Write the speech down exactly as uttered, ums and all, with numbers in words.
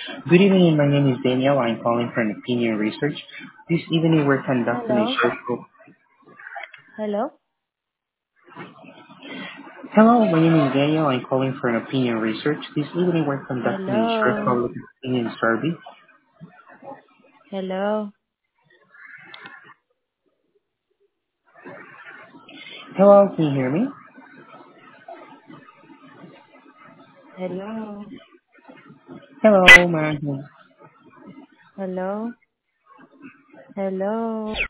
Good evening, my name is Daniel. I'm calling from Opinion Research. This evening we're conducting a Hello? short pro- Hello? Hello, my name is Daniel. I'm calling from Opinion Research. This evening we're conducting a short Hello? public opinion survey. Hello? Hello, can you hear me? Hello? Hello, ma'am. Hello? Hello?